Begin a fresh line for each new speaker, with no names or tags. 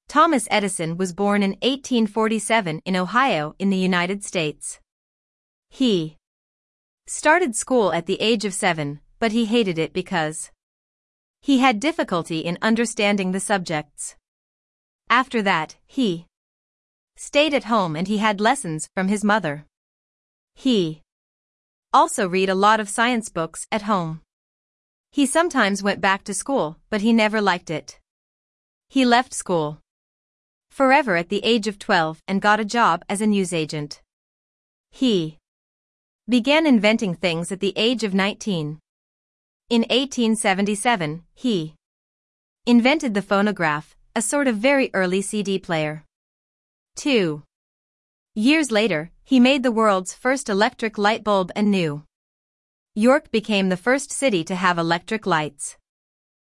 Thomas Edison was born in 1847 in Ohio in the United States. He started school at the age of 7, but he hated it because he had difficulty in understanding the subjects. After that, he stayed at home and he had lessons from his mother. He also read a lot of science books at home. He sometimes went back to school, but he never liked it. He left school forever at the age of 12 and got a job as a newsagent. He began inventing things at the age of 19. In 1877, he invented the phonograph, a sort of very early CD player. 2 years later, he made the world's first electric light bulb and New York became the first city to have electric lights.